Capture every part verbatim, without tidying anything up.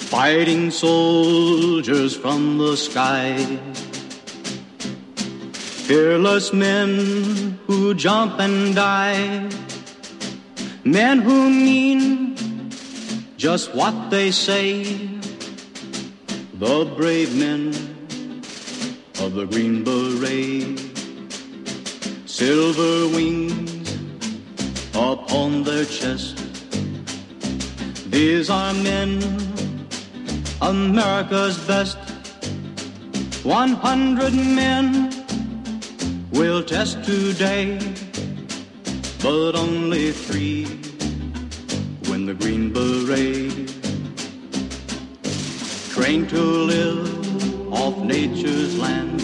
fighting soldiers from the sky, fearless men who jump and die, men who mean just what they say, the brave men of the Green Beret, silver wings upon their chest. These are men, America's best. One hundred men will test today, but only three win the Green Beret. Trained to live off nature's land,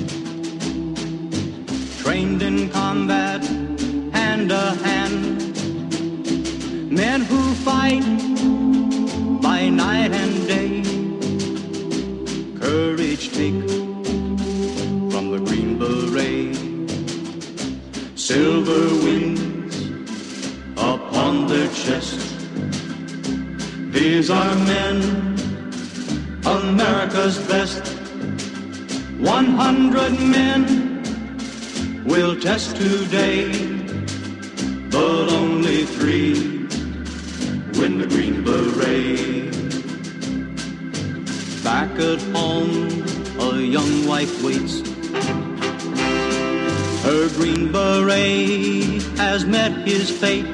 trained in combat hand to hand, men who fight by night and day, courage take from the Green Beret, silver wings upon their chest. These are men, America's best. One hundred men will test today, but only three win the Green Beret. Back at home, a young wife waits. Her Green Beret has met his fate.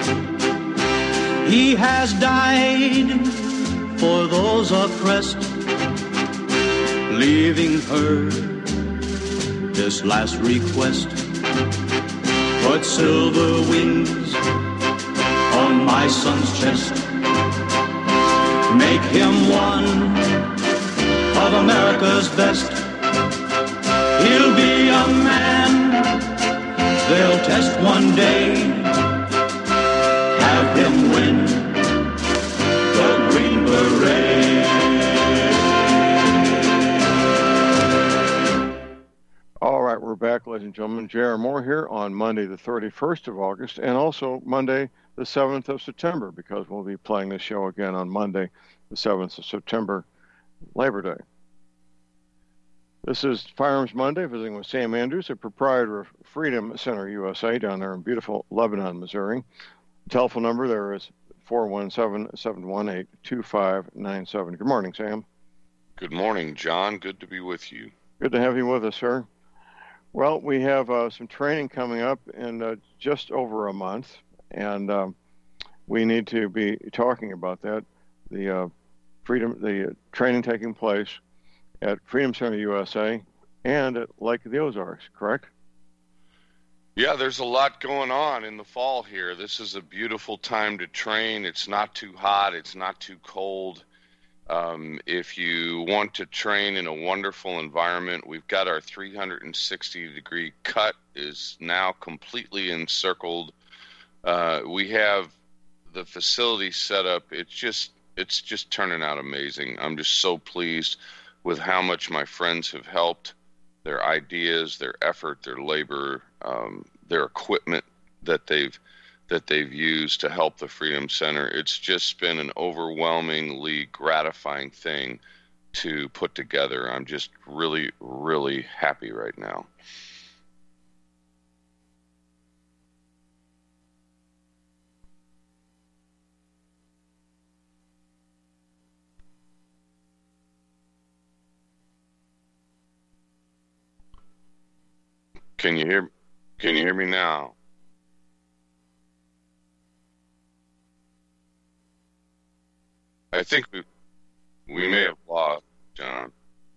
He has died for those oppressed, leaving her this last request. Put silver wings on my son's chest. Make him one of America's best. He'll be a man they'll test one day. Have him win the Green Beret. All right, we're back, ladies and gentlemen. J R. Moore here on Monday, the thirty-first of August, and also Monday, the seventh of September, because we'll be playing this show again on Monday, the seventh of September, Labor Day. This is Firearms Monday, visiting with Sam Andrews, the proprietor of Freedom Center U S A down there in beautiful Lebanon, Missouri. The telephone number there is four one seven, seven one eight, two five nine seven. Good morning, Sam. Good morning, John. Good to be with you. Good to have you with us, sir. Well, we have uh, some training coming up in uh, just over a month, and um, we need to be talking about that. The uh, freedom, the uh, training taking place at Freedom Center U S A and at Lake of the Ozarks, correct? Yeah, there's a lot going on in the fall here. This is a beautiful time to train. It's not too hot. It's not too cold. Um, if you want to train in a wonderful environment, we've got our three hundred sixty degree cut is now completely encircled. Uh, we have the facility set up. It's just, it's just turning out amazing. I'm just so pleased with how much my friends have helped, their ideas, their effort, their labor, um, their equipment that they've that they've used to help the Freedom Center. It's just been an overwhelmingly gratifying thing to put together. I'm just really, really happy right now. Can you hear? Can you hear me now? I think we we may have lost John.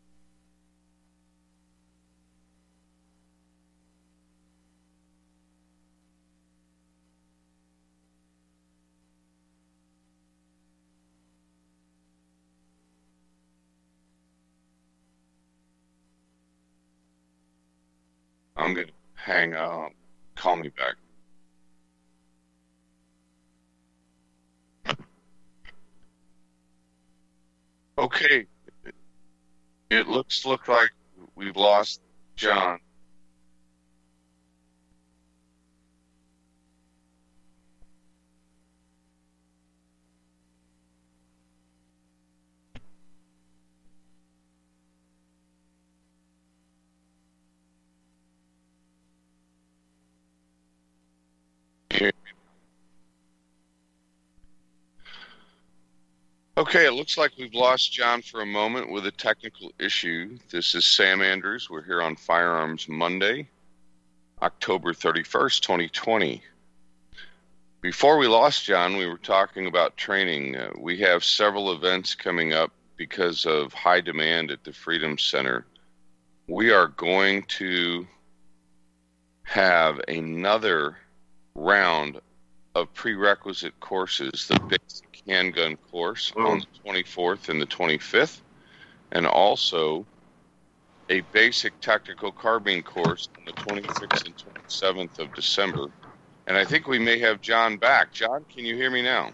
I'm gonna hang up. Call me back. Okay, it looks look like we've lost John. Okay, it looks like we've lost John for a moment with a technical issue. This is Sam Andrews. We're here on Firearms Monday, October thirty-first, twenty twenty. Before we lost John, we were talking about training. Uh, we have several events coming up because of high demand at the Freedom Center. We are going to have another round of prerequisite courses, the basic handgun course on the twenty-fourth and the twenty-fifth, and also a basic tactical carbine course on the twenty-sixth and twenty-seventh of December. And I think we may have John back. John, can you hear me now?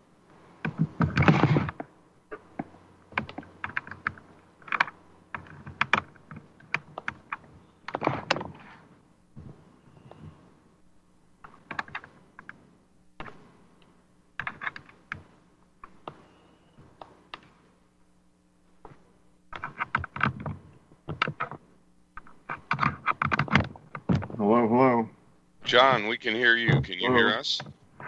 Hello, hello. John, we can hear you. Can you Hello. hear us?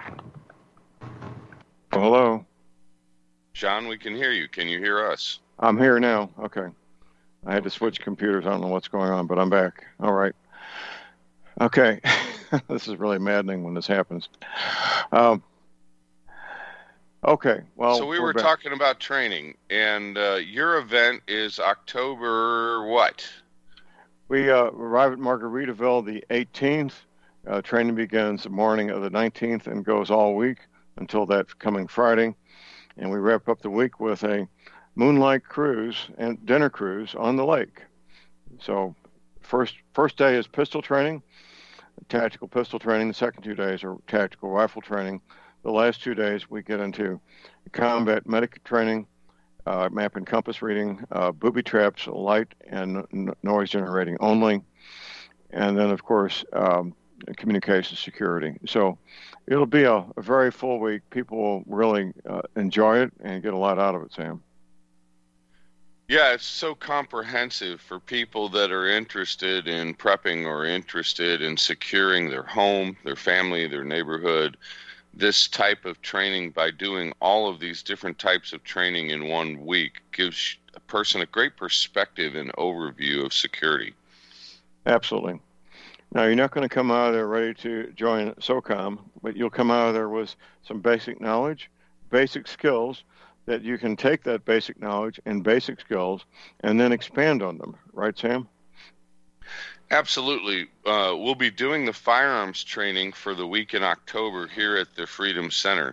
Oh, hello. John, we can hear you. Can you hear us? I'm here now. Okay. I had to switch computers. I don't know what's going on, but I'm back. All right. Okay. This is really maddening when this happens. Um, okay. Well, so we we're were back. talking about training, and uh, your event is October what? We uh, arrive at Margaritaville the eighteenth. Uh, training begins the morning of the nineteenth and goes all week until that coming Friday. And we wrap up the week with a moonlight cruise and dinner cruise on the lake. So first first day is pistol training, tactical pistol training. The second two days are tactical rifle training. The last two days we get into combat medic training, uh, map and compass reading, uh, booby traps, light and n- noise generating only. And then, of course, um, communication security. So it'll be a, a very full week. People will really uh, enjoy it and get a lot out of it, Sam. Yeah, it's so comprehensive for people that are interested in prepping or interested in securing their home, their family, their neighborhood. This type of training, by doing all of these different types of training in one week, gives a person a great perspective and overview of security. Absolutely. Now, you're not going to come out of there ready to join SOCOM, but you'll come out of there with some basic knowledge, basic skills that you can take that basic knowledge and basic skills and then expand on them. Right, Sam? Absolutely. Uh, we'll be doing the firearms training for the week in October here at the Freedom Center.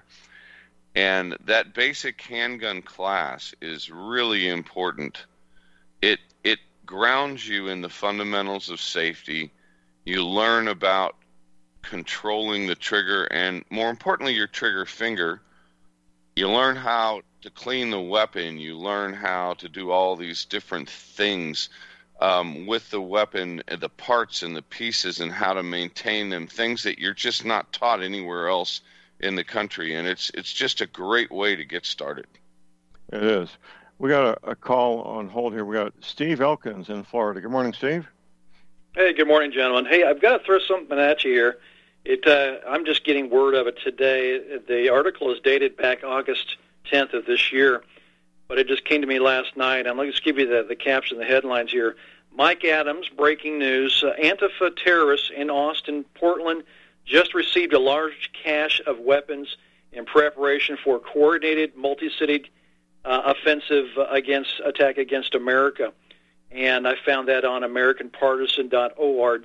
And that basic handgun class is really important. It it grounds you in the fundamentals of safety. You learn about controlling the trigger and, more importantly, your trigger finger. You learn how to clean the weapon. You learn how to do all these different things um, with the weapon, the parts and the pieces, and how to maintain them, things that you're just not taught anywhere else in the country. And it's it's just a great way to get started. It is. We got a, a call on hold here. We got Steve Elkins in Florida. Good morning, Steve. Hey, good morning, gentlemen. Hey, I've got to throw something at you here. It, uh, I'm just getting word of it today. The article is dated back August tenth of this year, but it just came to me last night. I'm going to just give you the, the caption, the headlines here. Mike Adams, breaking news. Uh, Antifa terrorists in Austin, Portland, just received a large cache of weapons in preparation for a coordinated multi-city uh, offensive against attack against America. And I found that on American Partisan dot org.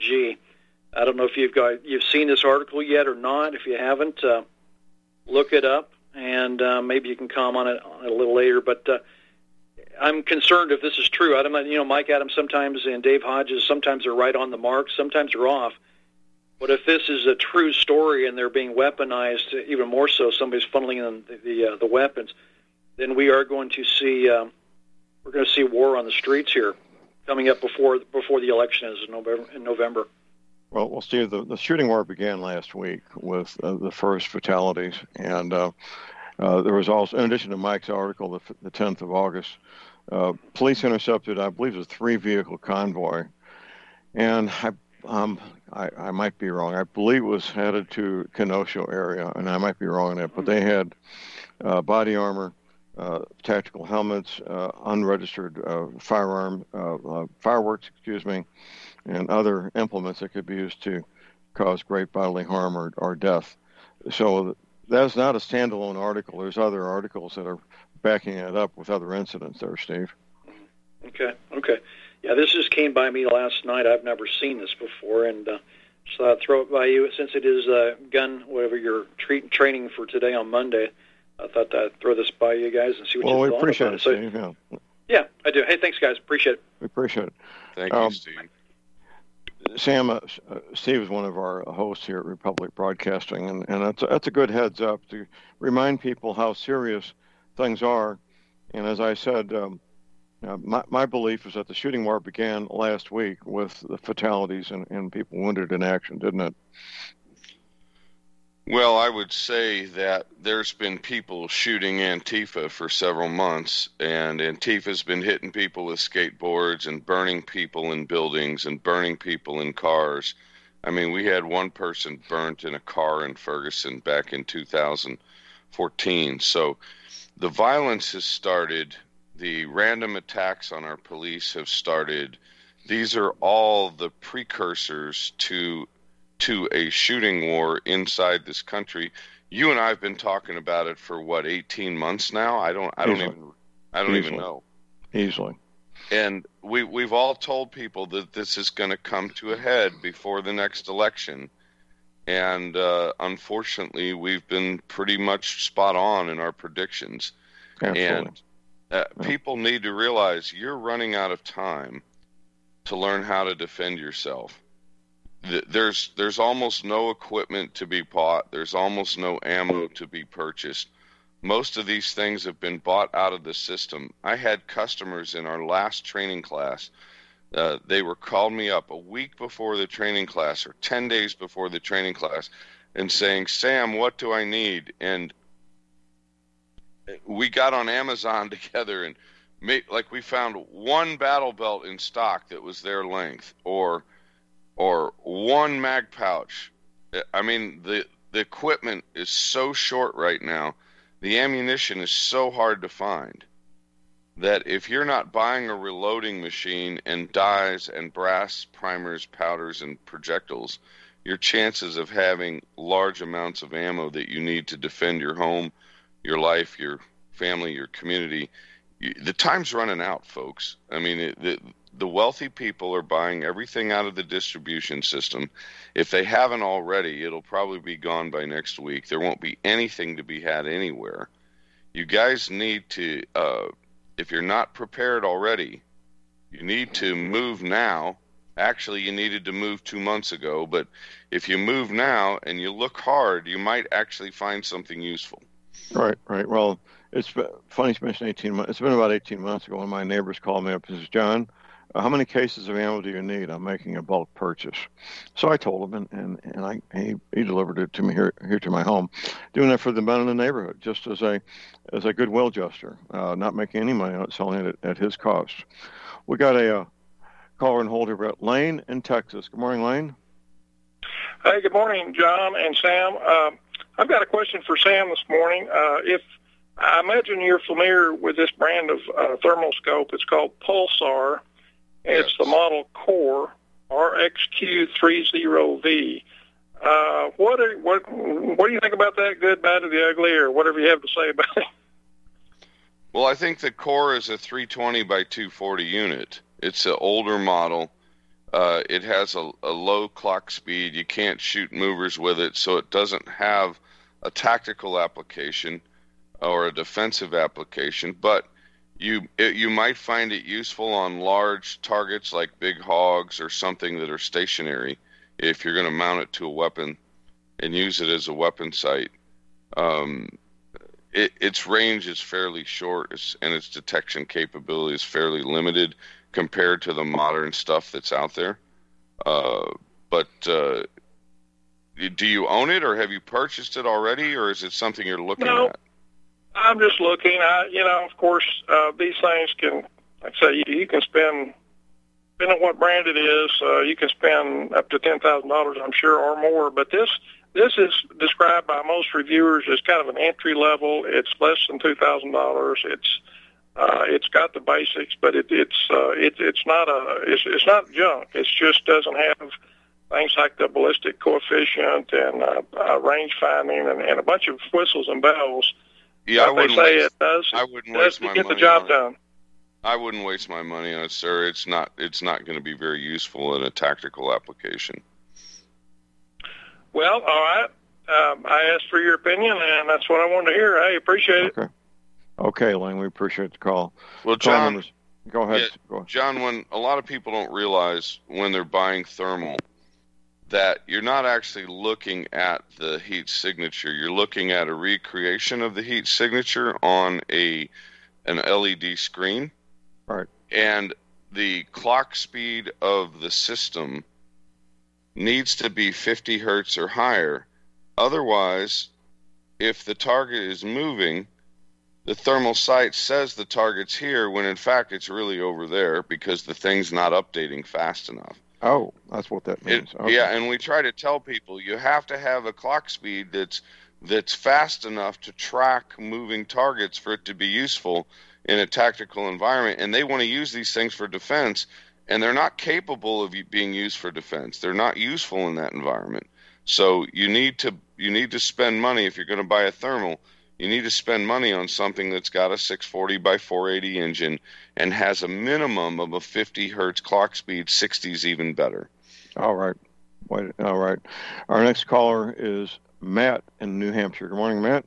I don't know if you've got you've seen this article yet or not. If you haven't, uh, look it up, and uh, maybe you can comment on it, on it a little later. But uh, I'm concerned if this is true. I don't know, you know, Mike Adams sometimes and Dave Hodges, sometimes they're right on the mark, sometimes they're off. But if this is a true story and they're being weaponized, even more so, somebody's funneling in the the, uh, the weapons, then we are going to see uh, we're going to see war on the streets here, coming up before before the election is in November. In November. Well, well, Steve, the, the shooting war began last week with uh, the first fatalities, and uh, uh, there was also, in addition to Mike's article, the, the tenth of August, uh, police intercepted, I believe, a three-vehicle convoy, and I, um, I, I might be wrong. I believe it was headed to Kenosha area, and I might be wrong on that, but they had uh, body armor, uh, tactical helmets, uh, unregistered uh, firearm, uh, uh, fireworks, excuse me, and other implements that could be used to cause great bodily harm or, or death. So that's not a standalone article. There's other articles that are backing it up with other incidents there, Steve. Okay, okay. Yeah, this just came by me last night. I've never seen this before, and uh, so I'll throw it by you. Since it is uh, gun, whatever you're treat, training for today on Monday, I thought I'd throw this by you guys and see what well, you we thought appreciate about it, it. Steve. So, yeah. yeah, I do. Hey, thanks, guys. Appreciate it. We appreciate it. Thank um, you, Steve. Sam, uh, uh, Steve is one of our hosts here at Republic Broadcasting, and, and that's, a, that's a good heads up to remind people how serious things are. And as I said, um, uh, my, my belief is that the shooting war began last week with the fatalities and, and people wounded in action, didn't it? Well, I would say that there's been people shooting Antifa for several months, and Antifa's been hitting people with skateboards and burning people in buildings and burning people in cars. I mean, we had one person burnt in a car in Ferguson back in two thousand fourteen. So the violence has started. The random attacks on our police have started. These are all the precursors to to a shooting war inside this country. You and I have been talking about it for what, eighteen months now? I don't I don't Easily. even I don't Easily. even know. Easily. And we we've all told people that this is going to come to a head before the next election. And uh, unfortunately, we've been pretty much spot on in our predictions. Absolutely. And uh, Yeah. people need to realize you're running out of time to learn how to defend yourself. There's there's almost no equipment to be bought. There's almost no ammo to be purchased. Most of these things have been bought out of the system. I had customers in our last training class. Uh, they were called me up a week before the training class or ten days before the training class and saying, Sam, what do I need? And we got on Amazon together and made, like we found one battle belt in stock that was their length, or or one mag pouch. I mean, the the equipment is so short right now. The ammunition is so hard to find that if you're not buying a reloading machine and dies and brass primers, powders, and projectiles, your chances of having large amounts of ammo that you need to defend your home, your life, your family, your community, you, the time's running out, folks. I mean, it, the, the wealthy people are buying everything out of the distribution system. If they haven't already, it'll probably be gone by next week. There won't be anything to be had anywhere. You guys need to, uh, if you're not prepared already, you need to move now. Actually, you needed to move two months ago, but if you move now and you look hard, you might actually find something useful. Right, right. Well, it's funny you mentioned eighteen months. It's been about eighteen months ago when my neighbors called me up and says, John, uh, how many cases of ammo do you need? I'm making a bulk purchase. So I told him, and, and, and I he, he delivered it to me here here to my home, doing that for the men in the neighborhood, just as a as a goodwill gesture, uh, not making any money on it, selling it at, at his cost. We got a uh, caller and hold here at Lane in Texas. Good morning, Lane. Hey, good morning, John and Sam. Uh, I've got a question for Sam this morning. Uh, if I imagine you're familiar with this brand of uh, thermal scope. It's called Pulsar. It's Yes. the model Core R X Q thirty V. Uh, what, are, what what do you think about that? Good, bad, or the ugly, or whatever you have to say about it? Well, I think the Core is a three twenty by two forty unit. It's an older model. Uh, it has a, a low clock speed. You can't shoot movers with it, so it doesn't have a tactical application or a defensive application. But you it, you might find it useful on large targets like big hogs or something that are stationary if you're going to mount it to a weapon and use it as a weapon sight. Um, it, its range is fairly short, and its detection capability is fairly limited compared to the modern stuff that's out there. Uh, but uh, do you own it, or have you purchased it already, or is it something you're looking No. at? I'm just looking. I, you know, of course, uh, these things can, like I say, you, you can spend depending on what brand it is, uh, you can spend up to ten thousand dollars, I'm sure, or more. But this this is described by most reviewers as kind of an entry level. It's less than two thousand dollars. It's uh, it's got the basics, but it, it's uh, it, it's not a it's, it's not junk. It just doesn't have things like the ballistic coefficient and uh, uh, range finding and, and a bunch of whistles and bells. Yeah, I But they wouldn't say waste, it does. I It wouldn't does waste to my get the money job on it. done. I wouldn't waste my money on it, sir. It's not it's not going to be very useful in a tactical application. Well, all right. Um, I asked for your opinion, and that's what I wanted to hear. I appreciate it. Okay. Okay, Lang, we appreciate the call. Well, Call John, numbers. Go ahead. Yeah, Go ahead. John, when a lot of people don't realize when they're buying thermal that you're not actually looking at the heat signature. You're looking at a recreation of the heat signature on a an L E D screen. Right. And the clock speed of the system needs to be fifty hertz or higher. Otherwise, if the target is moving, the thermal sight says the target's here when in fact it's really over there because the thing's not updating fast enough. Oh, that's what that means. It, Okay. Yeah, and we try to tell people you have to have a clock speed that's that's fast enough to track moving targets for it to be useful in a tactical environment. And they want to use these things for defense, and they're not capable of being used for defense. They're not useful in that environment. So you need to you need to spend money if you're going to buy a thermal. You need to spend money on something that's got a six forty by four eighty engine and has a minimum of a fifty hertz clock speed. sixty is even better. All right. Wait, all right. Our next caller is Matt in New Hampshire. Good morning, Matt.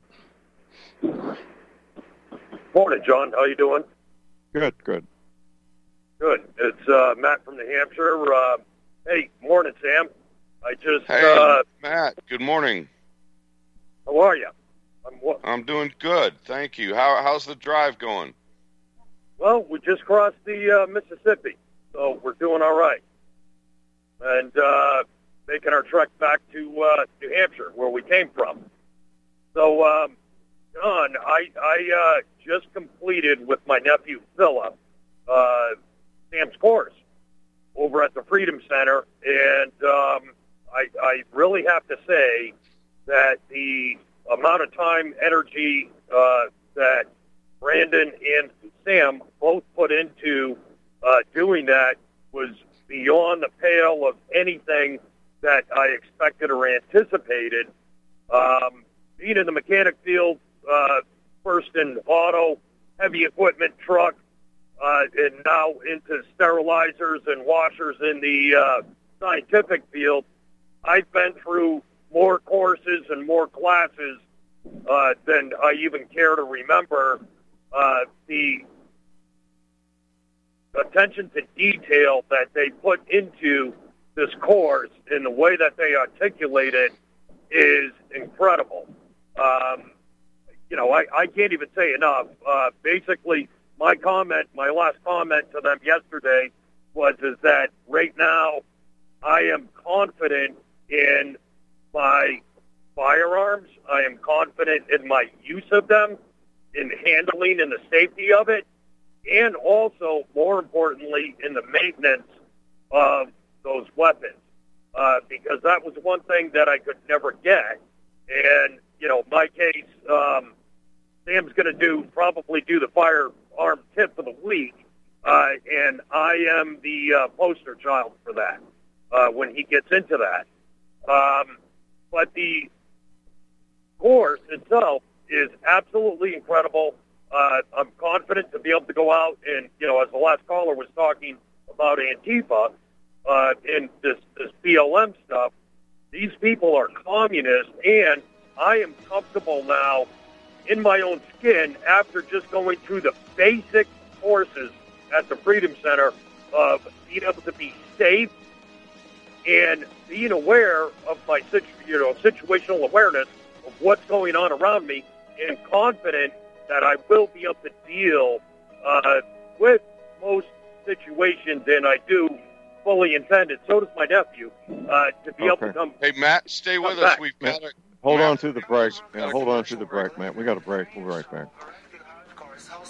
Morning, John. How you doing? Good, good. Good. It's uh, Matt from New Hampshire. Uh, hey, morning, Sam. I just, Hey, uh, Matt, good morning. how are you? I'm wa- I'm doing good, thank you. How how's the drive going? Well, we just crossed the uh, Mississippi, so we're doing all right. And uh, making our trek back to uh, New Hampshire, where we came from. So, um, John, I, I uh, just completed with my nephew Philip uh, Sam's course over at the Freedom Center, and um, I, I really have to say that the amount of time, energy uh, that Brandon and Sam both put into uh, doing that was beyond the pale of anything that I expected or anticipated. Um, being in the mechanic field, uh, first in auto, heavy equipment, truck, uh, and now into sterilizers and washers in the uh, scientific field, I've been through more courses and more classes uh, than I even care to remember. Uh, the attention to detail that they put into this course and the way that they articulate it is incredible. Um, you know, I, I can't even say enough. Uh, basically, my comment, my last comment to them yesterday was is that right now I am confident in my firearms. I am confident in my use of them, in handling and the safety of it, and also, more importantly, in the maintenance of those weapons. Uh, because that was one thing that I could never get. And, you know, my case, um, Sam's going to do, probably do the firearm tip of the week, uh, and I am the uh, poster child for that uh, when he gets into that. Um, but the course itself is absolutely incredible. Uh, I'm confident to be able to go out and, you know, as the last caller was talking about Antifa uh, and this, this B L M stuff, these people are communists, and I am comfortable now in my own skin after just going through the basic courses at the Freedom Center of being able to be safe and being aware of my situ- you know, situational awareness of what's going on around me, and confident that I will be able to deal uh, with most situations, and I do fully intend it. So does my nephew, uh, to be Okay. able to come. Hey, Matt, stay with Come us. back. We've got a, Hold Matt, on to the break. got Yeah, a hold on to commercial the break, Matt. We got a break. We'll be right back.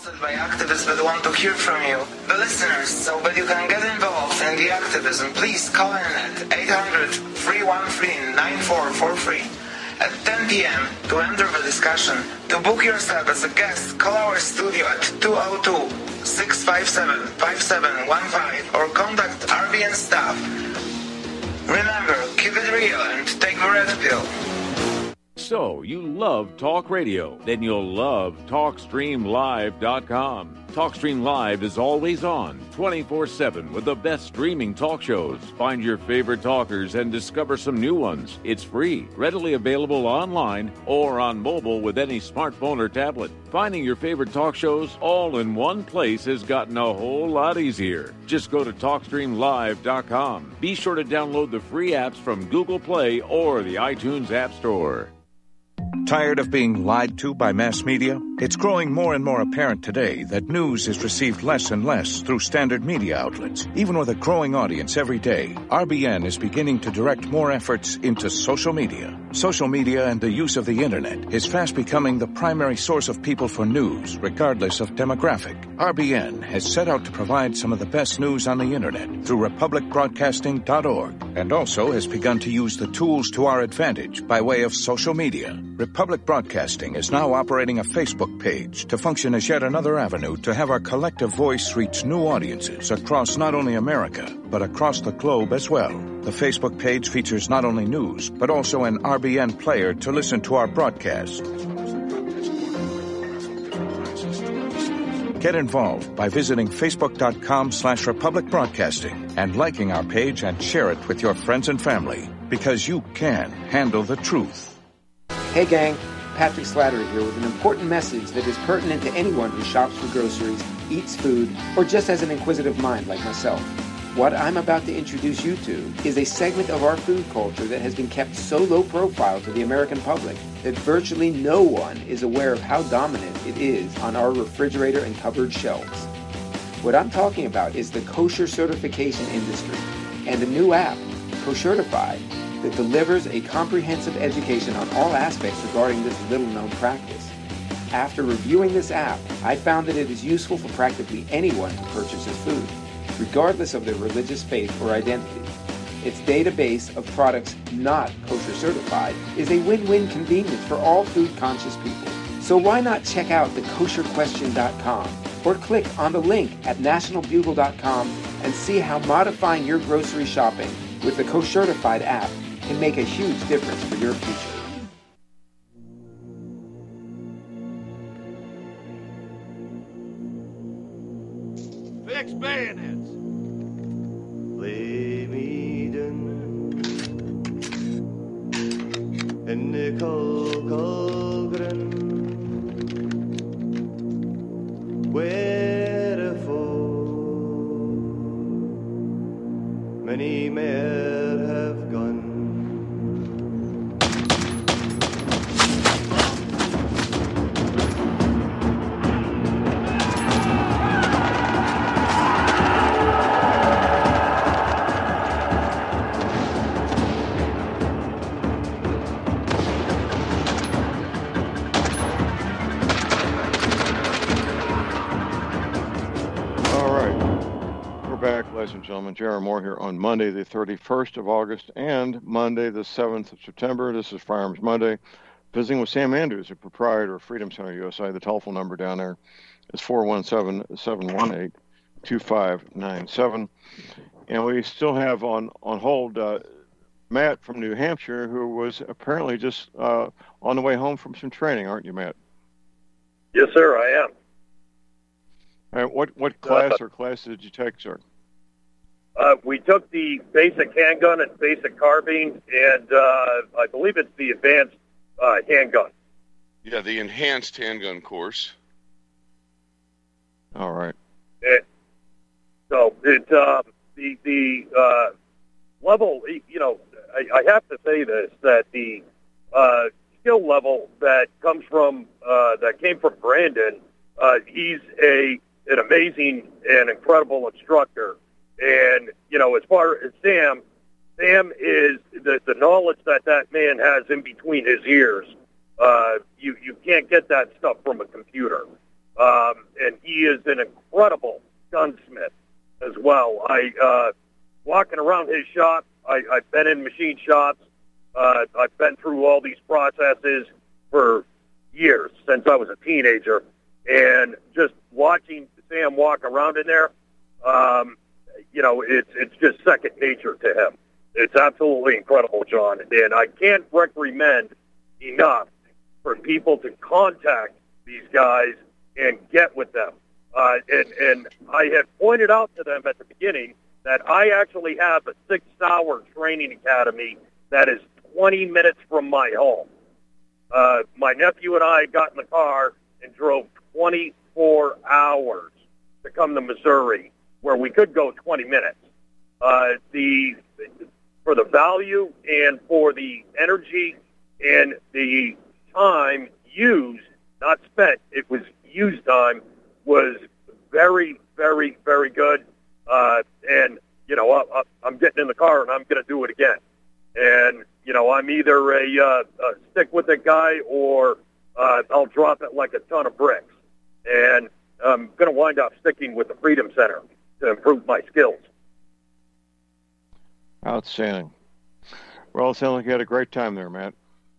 hosted by activists that want to hear from you, the listeners, so that you can get involved in the activism. Please call in at eight hundred, three one three, nine four four three at ten p.m. to enter the discussion. To book yourself as a guest, call our studio at two oh two, six five seven, five seven one five or contact R B N staff. Remember, keep it real and take the red pill. So, you love talk radio? Then you'll love talk stream live dot com. TalkStream Live is always on, twenty-four seven, with the best streaming talk shows. Find your favorite talkers and discover some new ones. It's free, readily available online or on mobile with any smartphone or tablet. Finding your favorite talk shows all in one place has gotten a whole lot easier. Just go to talk stream live dot com. Be sure to download the free apps from Google Play or the iTunes App Store. Tired of being lied to by mass media? It's growing more and more apparent today that news is received less and less through standard media outlets. Even with a growing audience every day, R B N is beginning to direct more efforts into social media. Social media and the use of the internet is fast becoming the primary source of people for news, regardless of demographic. R B N has set out to provide some of the best news on the internet through republic broadcasting dot org, and also has begun to use the tools to our advantage by way of social media. Republic Broadcasting is now operating a Facebook page to function as yet another avenue to have our collective voice reach new audiences across not only America, but across the globe as well. The Facebook page features not only news, but also an R B N player to listen to our broadcast. Get involved by visiting facebook.com slash Republic Broadcasting and liking our page and share it with your friends and family, because you can handle the truth. Hey gang, Patrick Slattery here with an important message that is pertinent to anyone who shops for groceries, eats food, or just has an inquisitive mind like myself. What I'm about to introduce you to is a segment of our food culture that has been kept so low profile to the American public that virtually no one is aware of how dominant it is on our refrigerator and cupboard shelves. What I'm talking about is the kosher certification industry and a new app, Koshertified, that delivers a comprehensive education on all aspects regarding this little-known practice. After reviewing this app, I found that it is useful for practically anyone who purchases food, regardless of their religious faith or identity. Its database of products not kosher certified is a win-win convenience for all food-conscious people. So why not check out the kosher question dot com or click on the link at national bugle dot com and see how modifying your grocery shopping with the Koshertified app can make a huge difference for your future. Fix bayonets. Lay me down in the cold, cold ground, where for many men have gone. Ladies and gentlemen, Jared Moore here on Monday, the thirty-first of August, and Monday, the seventh of September. This is Firearms Monday. Visiting with Sam Andrews, the proprietor of Freedom Center U S A. The telephone number down there is four one seven, seven one eight, two five nine seven. And we still have on, on hold uh, Matt from New Hampshire, who was apparently just uh, on the way home from some training, aren't you, Matt? Yes, sir, I am. All right, what, what class uh, or classes did you take, sir? Uh, we took the basic handgun and basic carbine, and uh, I believe it's the advanced uh, handgun. Yeah, the enhanced handgun course. All right. It, so it uh, the the uh, level, you know, I, I have to say this, that the uh, skill level that comes from uh, that came from Brandon, uh, he's a an amazing and incredible instructor. And, you know, as far as Sam, Sam is the, the knowledge that that man has in between his ears. Uh, you, you can't get that stuff from a computer. Um, and he is an incredible gunsmith as well. I uh, walking around his shop, I, I've been in machine shops. Uh, I've been through all these processes for years, since I was a teenager. And just watching Sam walk around in there, um, you know, it's it's just second nature to him. It's absolutely incredible, John. And I can't recommend enough for people to contact these guys and get with them. Uh, and, and I had pointed out to them at the beginning that I actually have a six-hour training academy that is twenty minutes from my home. Uh, my nephew and I got in the car and drove twenty-four hours to come to Missouri, where we could go twenty minutes. Uh, the for the value and for the energy and the time used, not spent, it was used time, was very, very, very good. Uh, and, you know, I, I, I'm getting in the car and I'm going to do it again. And, you know, I'm either a, uh, a stick with it guy or uh, I'll drop it like a ton of bricks. And I'm going to wind up sticking with the Freedom Center to improve my skills. Outstanding. Well, it sounds like you had a great time there, Matt.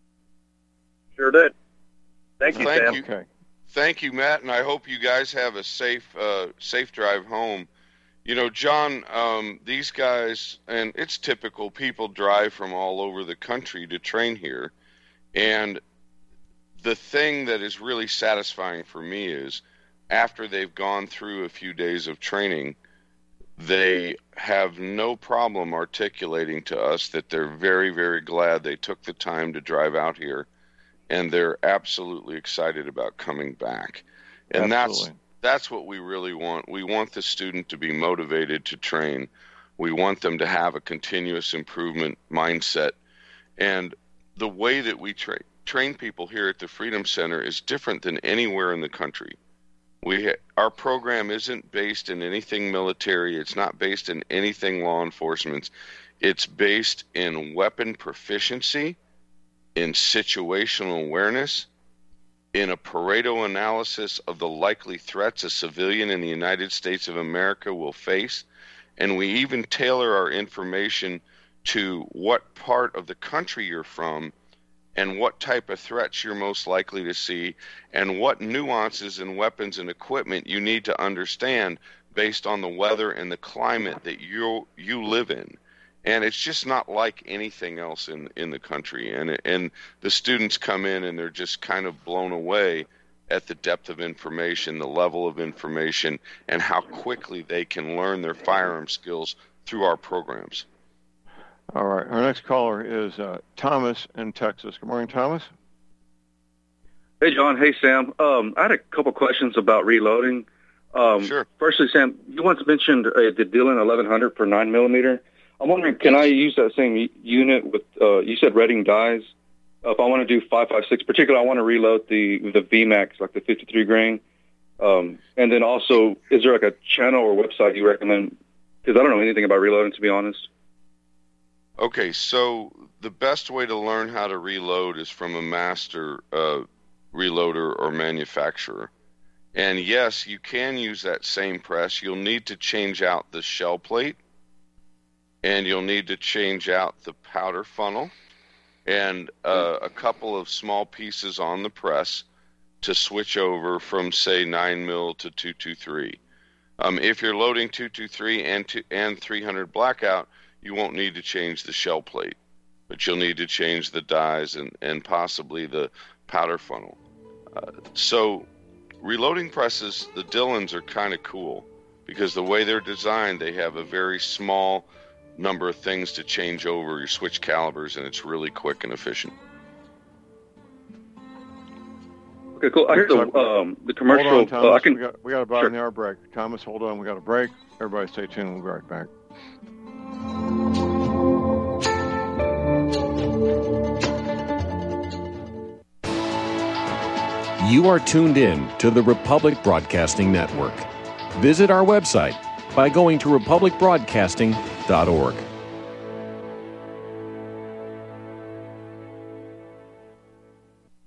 Sure did. Thank you, Thank Sam. you. Okay. Thank you, Matt, and I hope you guys have a safe, uh, safe drive home. You know, John, um, these guys, and it's typical, people drive from all over the country to train here, and the thing that is really satisfying for me is after they've gone through a few days of training, they have no problem articulating to us that they're very, very glad they took the time to drive out here, and they're absolutely excited about coming back. And Absolutely. that's that's what we really want. We want the student to be motivated to train. We want them to have a continuous improvement mindset. And the way that we tra- train people here at the Freedom Center is different than anywhere in the country. We ha- our program isn't based in anything military. It's not based in anything law enforcement. It's based in weapon proficiency, in situational awareness, in a Pareto analysis of the likely threats a civilian in the United States of America will face, and we even tailor our information to what part of the country you're from and what type of threats you're most likely to see, and what nuances in weapons and equipment you need to understand based on the weather and the climate that you you live in. And it's just not like anything else in, in the country. And and the students come in and they're just kind of blown away at the depth of information, the level of information, and how quickly they can learn their firearm skills through our programs. All right. Our next caller is uh, Thomas in Texas. Good morning, Thomas. Hey, John. Hey, Sam. Um, I had a couple questions about reloading. Um, sure. Firstly, Sam, you once mentioned uh, the Dillon eleven hundred per nine millimeter. I'm wondering, can I use that same unit with, uh, you said Redding dies? Uh, if I want to do five five six, particularly I want to reload the the V MAX, like the fifty-three grain. Um, and then also, is there like a channel or website you recommend? Because I don't know anything about reloading, to be honest. Okay, so the best way to learn how to reload is from a master uh, reloader or manufacturer. And yes, you can use that same press. You'll need to change out the shell plate, and you'll need to change out the powder funnel, and uh, a couple of small pieces on the press to switch over from, say, nine mil to two twenty-three. Um, if you're loading two twenty-three and, two, and three hundred blackout, you won't need to change the shell plate, but you'll need to change the dies and, and possibly the powder funnel. Uh, so reloading presses, the Dillons are kind of cool because the way they're designed, they have a very small number of things to change over your switch calibers, and it's really quick and efficient. Okay, cool. I hear the, um, the commercial. Hold on, Thomas. Uh, I can, we got, we got about sure. an hour break. Thomas, hold on. We got a break. Everybody stay tuned. We'll be right back. You are tuned in to the Republic Broadcasting Network. Visit our website by going to republic broadcasting dot org.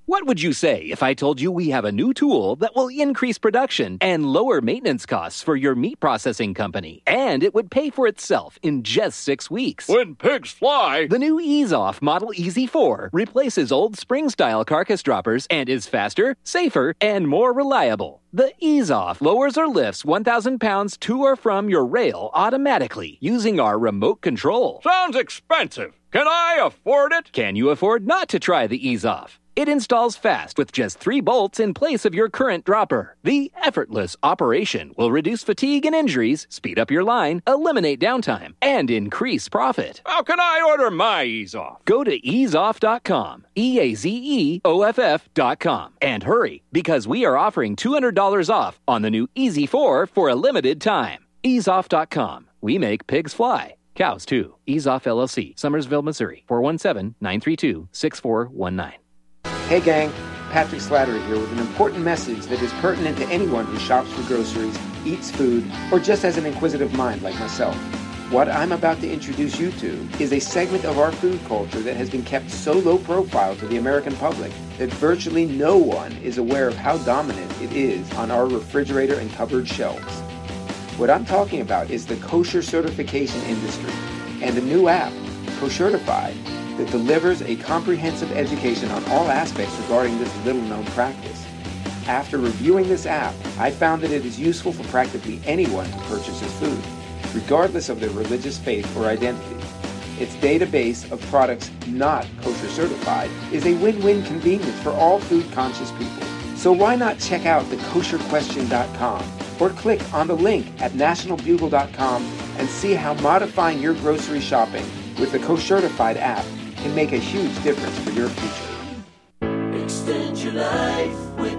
What would you say if I told you we have a new tool that will increase production and lower maintenance costs for your meat processing company, and it would pay for itself in just six weeks? When pigs fly! The new Ease Off Model E Z four replaces old spring-style carcass droppers and is faster, safer, and more reliable. The Ease Off lowers or lifts one thousand pounds to or from your rail automatically using our remote control. Sounds expensive. Can I afford it? Can you afford not to try the Ease Off? It installs fast with just three bolts in place of your current dropper. The effortless operation will reduce fatigue and injuries, speed up your line, eliminate downtime, and increase profit. How can I order my Ease Off? Go to ease off dot com, E A Z E O F F dot com, and hurry, because we are offering two hundred dollars off on the new E Z four for a limited time. ease off dot com. We make pigs fly. Cows, too. Ease Off L L C, Summersville, Missouri, four one seven, nine three two, six four one nine. Hey gang, Patrick Slattery here with an important message that is pertinent to anyone who shops for groceries, eats food, or just has an inquisitive mind like myself. What I'm about to introduce you to is a segment of our food culture that has been kept so low profile to the American public that virtually no one is aware of how dominant it is on our refrigerator and cupboard shelves. What I'm talking about is the kosher certification industry and a new app, Koshertified, that delivers a comprehensive education on all aspects regarding this little-known practice. After reviewing this app, I found that it is useful for practically anyone who purchases food, regardless of their religious faith or identity. Its database of products not kosher certified is a win-win convenience for all food-conscious people. So why not check out the kosher question dot com or click on the link at national bugle dot com and see how modifying your grocery shopping with the Koshertified app can make a huge difference for your future. Extend your life with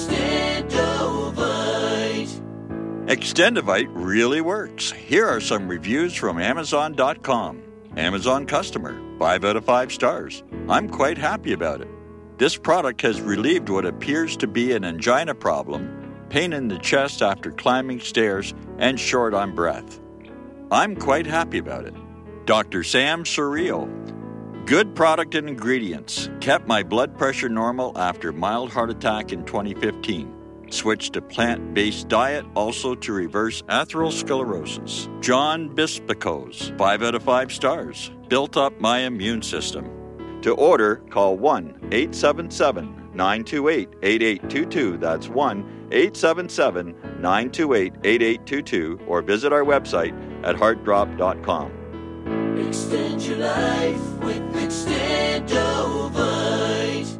Extendovite. Extendovite really works. Here are some reviews from amazon dot com. Amazon customer, five out of five stars. I'm quite happy about it. This product has relieved what appears to be an angina problem, pain in the chest after climbing stairs, and short on breath. I'm quite happy about it. Doctor Sam Surreal. Good product and ingredients. Kept my blood pressure normal after mild heart attack in twenty fifteen. Switched to plant-based diet also to reverse atherosclerosis. John Bispicos, five out of five stars. Built up my immune system. To order, call one eight seven seven, nine two eight, eight eight two two. That's one eight seven seven, nine two eight, eight eight two two. Or visit our website at heart drop dot com. Extend your life with Extendovite.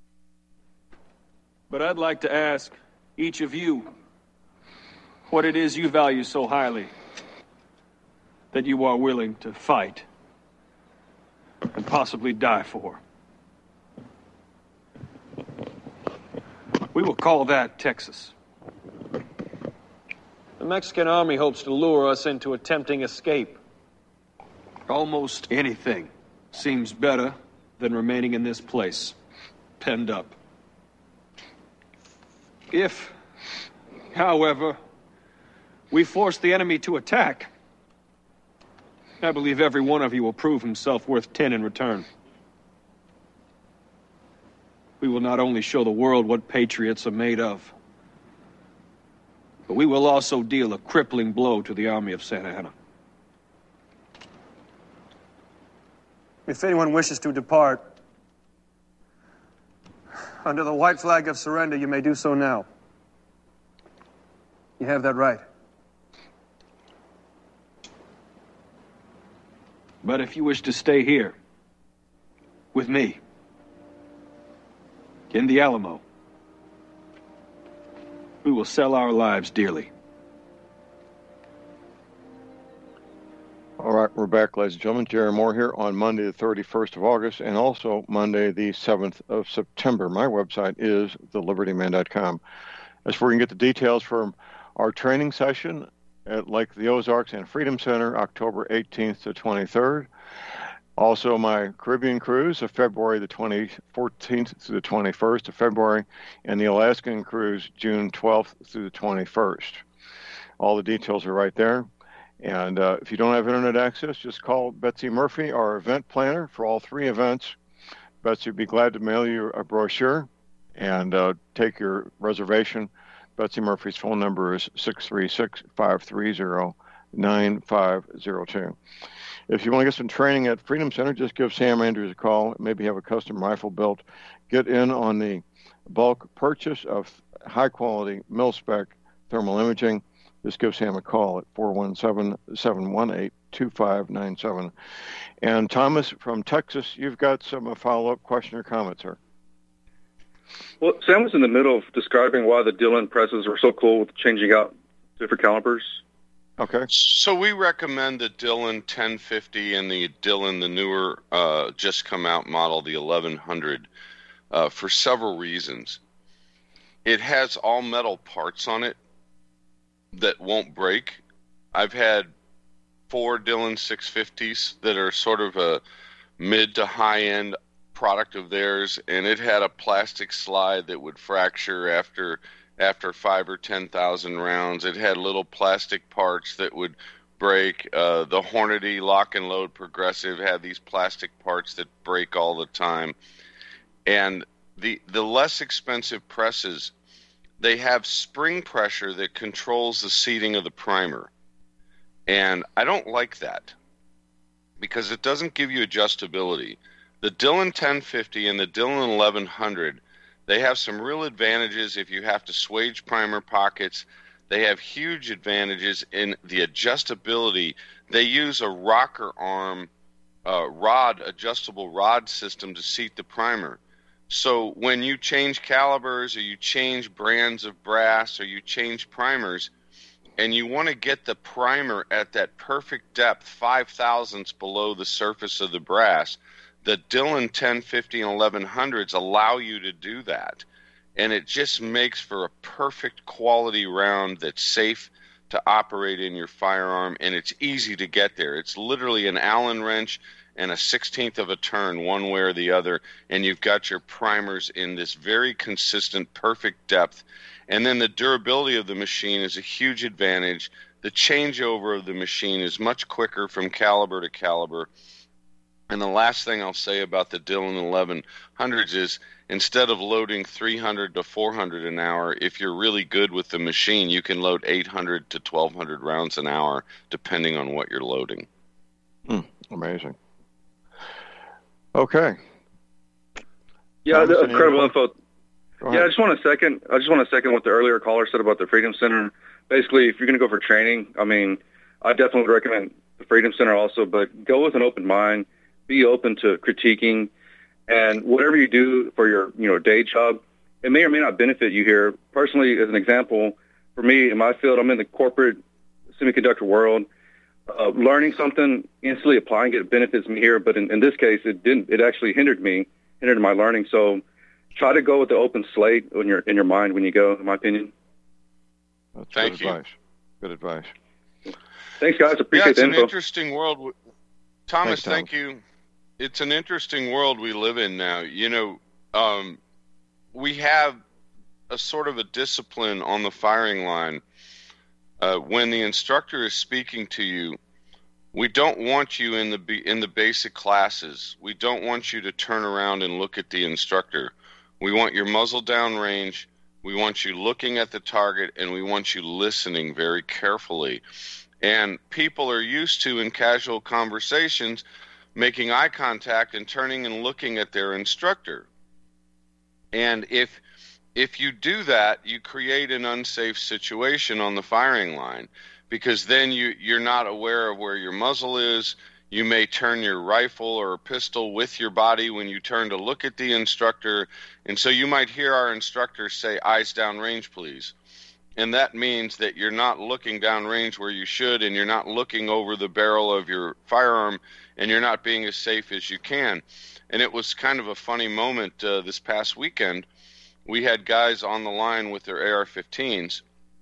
But I'd like to ask each of you what it is you value so highly that you are willing to fight and possibly die for. We will call that Texas. The Mexican army hopes to lure us into a tempting escape. Almost anything seems better than remaining in this place, penned up. If, however, we force the enemy to attack, I believe every one of you will prove himself worth ten in return. We will not only show the world what patriots are made of, but we will also deal a crippling blow to the army of Santa Anna. If anyone wishes to depart, under the white flag of surrender, you may do so now. You have that right. But if you wish to stay here, with me, in the Alamo, we will sell our lives dearly. All right, we're back, ladies and gentlemen. Jerry Moore here on Monday, the thirty-first of August, and also Monday, the seventh of September. My website is the liberty man dot com. That's where you can get the details from our training session at Lake of the Ozarks and Freedom Center, October eighteenth to twenty-third. Also, my Caribbean cruise of February the fourteenth through the twenty-first of February, and the Alaskan cruise, June twelfth through the twenty-first. All the details are right there. And uh, if you don't have internet access, just call Betsy Murphy, our event planner for all three events. Betsy would be glad to mail you a brochure. and uh, take your reservation. Betsy Murphy's phone number is six three six, five three zero, nine five zero two. If you want to get some training at Freedom Center, just give Sam Andrews a call. Maybe have a custom rifle built. Get in on the bulk purchase of high-quality mil-spec thermal imaging. Just give Sam a call at four one seven, seven one eight, two five nine seven. And Thomas from Texas, you've got some uh, follow-up question or comment, sir. Well, Sam was in the middle of describing why the Dillon presses were so cool with changing out different calibers. Okay. So we recommend the Dillon ten fifty and the Dillon, the newer, uh, just come out model, the eleven hundred, uh, for several reasons. It has all metal parts on it that won't break. I've had four Dillon six fifties that are sort of a mid to high end product of theirs, and it had a plastic slide that would fracture after after five or ten thousand rounds. It had little plastic parts that would break. Uh, the Hornady lock and load progressive had these plastic parts that break all the time. And the the less expensive presses, they have spring pressure that controls the seating of the primer. And I don't like that because it doesn't give you adjustability. The Dillon ten fifty and the Dillon eleven hundred, they have some real advantages if you have to swage primer pockets. They have huge advantages in the adjustability. They use a rocker arm uh, rod, adjustable rod system to seat the primer. So when you change calibers or you change brands of brass or you change primers and you want to get the primer at that perfect depth, five thousandths below the surface of the brass, the Dillon ten fifty and eleven hundreds allow you to do that. And it just makes for a perfect quality round that's safe to operate in your firearm, and it's easy to get there. It's literally an Allen wrench and a sixteenth of a turn one way or the other, and you've got your primers in this very consistent, perfect depth. And then the durability of the machine is a huge advantage. The changeover of the machine is much quicker from caliber to caliber. And the last thing I'll say about the Dillon eleven hundreds is instead of loading three hundred to four hundred an hour, if you're really good with the machine, you can load eight hundred to twelve hundred rounds an hour, depending on what you're loading. Mm, amazing. Okay. Yeah, the incredible info. Yeah, I just want to second. I just want to second what the earlier caller said about the Freedom Center. Basically, if you're going to go for training, I mean, I definitely recommend the Freedom Center also, but go with an open mind. Be open to critiquing, and whatever you do for your, you know, day job, it may or may not benefit you here. Personally, as an example, for me in my field, I'm in the corporate semiconductor world. Uh, learning something, instantly applying it benefits me here, but in, in this case, it didn't. It actually hindered me, hindered my learning. So, try to go with the open slate in your in your mind when you go. In my opinion. That's Thank good you. advice. Good advice. Thanks, guys. Appreciate yeah, it's the an info. interesting world. Thomas, Thanks, Tom. thank you. It's an interesting world we live in now. You know, um, we have a sort of a discipline on the firing line. Uh, when the instructor is speaking to you, we don't want you in the in the basic classes. We don't want you to turn around and look at the instructor. We want your muzzle down range. We want you looking at the target, and we want you listening very carefully. And people are used to, in casual conversations, making eye contact and turning and looking at their instructor. And if if you do that, you create an unsafe situation on the firing line, because then you, you're not aware of where your muzzle is. You may turn your rifle or pistol with your body when you turn to look at the instructor. And so you might hear our instructor say, "Eyes down range, please." And that means that you're not looking down range where you should, and you're not looking over the barrel of your firearm, and you're not being as safe as you can. And it was kind of a funny moment uh, this past weekend. We had guys on the line with their A R fifteens,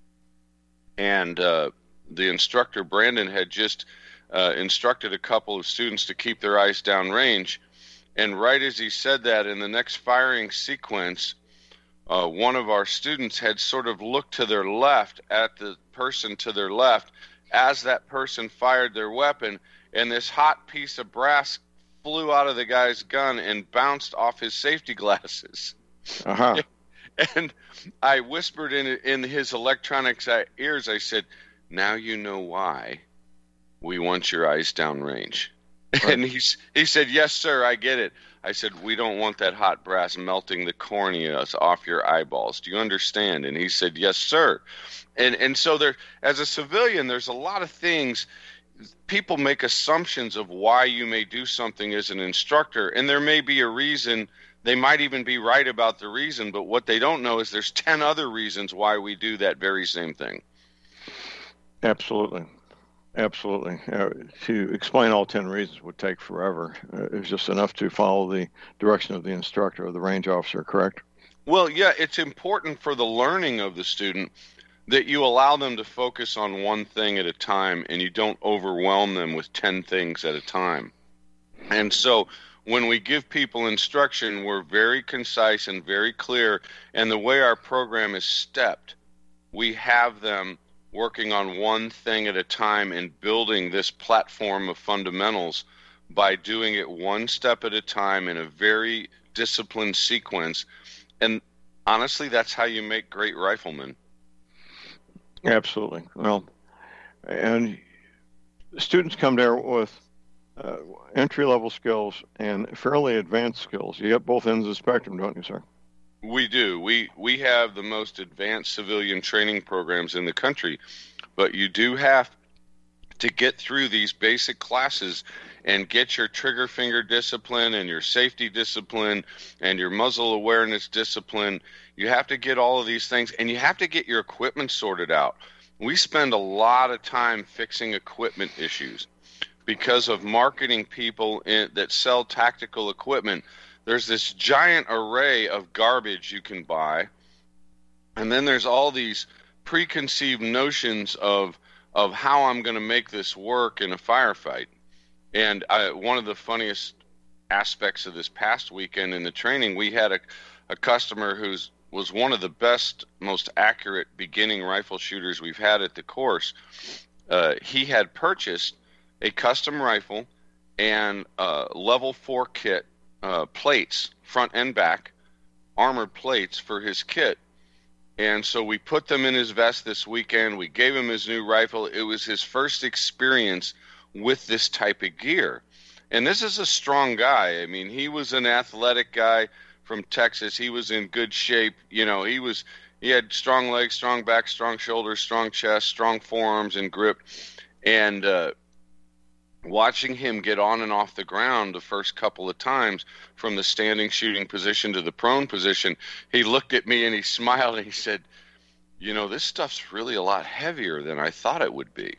and uh, the instructor, Brandon, had just uh, instructed a couple of students to keep their eyes down range. And right as he said that, in the next firing sequence, Uh, one of our students had sort of looked to their left at the person to their left as that person fired their weapon, and this hot piece of brass flew out of the guy's gun and bounced off his safety glasses. Uh-huh. And I whispered in in his electronics ears, I said, now you know why we want your eyes downrange. Right. And he's, he said, yes, sir, I get it. I said, we don't want that hot brass melting the corneas off your eyeballs. Do you understand? And he said, yes, sir. And and so there, as a civilian, there's a lot of things. People make assumptions of why you may do something as an instructor, and there may be a reason. They might even be right about the reason, but what they don't know is there's ten other reasons why we do that very same thing. Absolutely. Absolutely. Uh, to explain all ten reasons would take forever. Uh, it's just enough to follow the direction of the instructor or the range officer, correct? Well, yeah, it's important for the learning of the student that you allow them to focus on one thing at a time and you don't overwhelm them with ten things at a time. And so when we give people instruction, we're very concise and very clear. And the way our program is stepped, we have them working on one thing at a time and building this platform of fundamentals by doing it one step at a time in a very disciplined sequence. And honestly, that's how you make great riflemen. Absolutely. Well, and students come there with uh, entry-level skills and fairly advanced skills. You get both ends of the spectrum, don't you, sir? We do. We we have the most advanced civilian training programs in the country, but you do have to get through these basic classes and get your trigger finger discipline and your safety discipline and your muzzle awareness discipline. You have to get all of these things, and you have to get your equipment sorted out. We spend a lot of time fixing equipment issues because of marketing people in, that sell tactical equipment. There's this giant array of garbage you can buy, and then there's all these preconceived notions of of how I'm going to make this work in a firefight. And I, one of the funniest aspects of this past weekend in the training, we had a, a customer who's was one of the best, most accurate beginning rifle shooters we've had at the course. Uh, he had purchased a custom rifle and uh, level four kit, uh, plates, front and back, armored plates for his kit. And so we put them in his vest this weekend. We gave him his new rifle. It was his first experience with this type of gear. And this is a strong guy. I mean, he was an athletic guy from Texas. He was in good shape. You know, he was he had strong legs, strong back, strong shoulders, strong chest, strong forearms and grip. And uh, watching him get on and off the ground the first couple of times from the standing shooting position to the prone position, he looked at me and he smiled and he said, you know, this stuff's really a lot heavier than I thought it would be.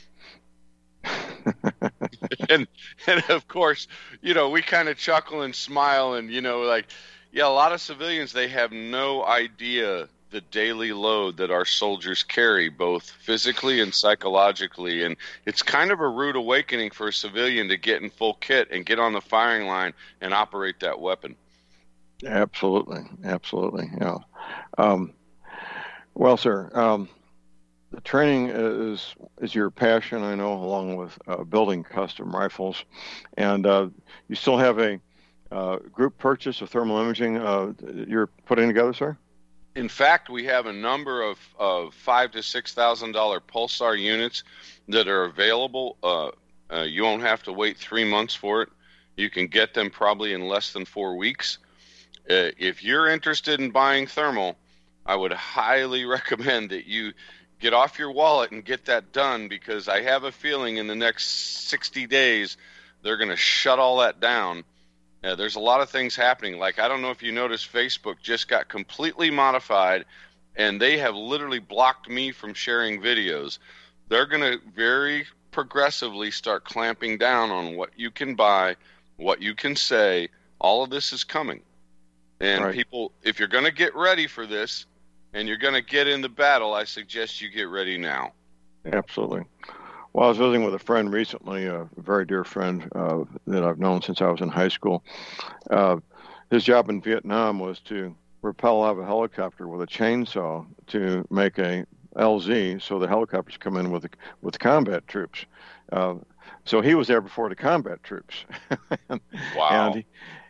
and and of course, you know, we kind of chuckle and smile and, you know, like, yeah, a lot of civilians, they have no idea the daily load that our soldiers carry, both physically and psychologically. And it's kind of a rude awakening for a civilian to get in full kit and get on the firing line and operate that weapon. Absolutely. Absolutely. Yeah. Um, well, sir, um, the training is is your passion, I know, along with uh, building custom rifles. And uh, you still have a uh, group purchase of thermal imaging uh, you're putting together, sir? In fact, we have a number of, of five to six thousand dollar Pulsar units that are available. Uh, uh, you won't have to wait three months for it. You can get them probably in less than four weeks. Uh, if you're interested in buying thermal, I would highly recommend that you get off your wallet and get that done, because I have a feeling in the next sixty days they're going to shut all that down. Uh, there's a lot of things happening. Like, I don't know if you noticed, Facebook just got completely modified, and they have literally blocked me from sharing videos. They're going to very progressively start clamping down on what you can buy, what you can say. All of this is coming. And right. People, if you're going to get ready for this and you're going to get in the battle, I suggest you get ready now. Absolutely. Well, I was visiting with a friend recently, a very dear friend uh, that I've known since I was in high school. Uh, his job in Vietnam was to rappel out of a helicopter with a chainsaw to make a L Z, so the helicopters come in with the, with combat troops. Uh, so he was there before the combat troops. Wow. And he,